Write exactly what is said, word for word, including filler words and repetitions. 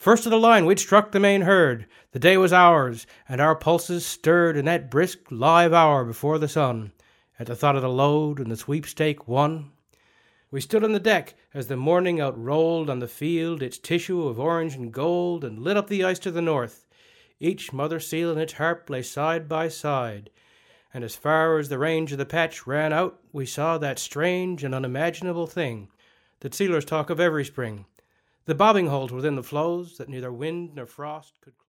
First of the line, we'd struck the main herd. The day was ours, and our pulses stirred in that brisk, live hour before the sun, at the thought of the load and the sweepstake won. We stood on the deck as the morning outrolled on the field its tissue of orange and gold and lit up the ice to the north. Each mother seal and its harp lay side by side, and as far as the range of the patch ran out, we saw that strange and unimaginable thing that sealers talk of every spring, the bobbing holes within the floes that neither wind nor frost could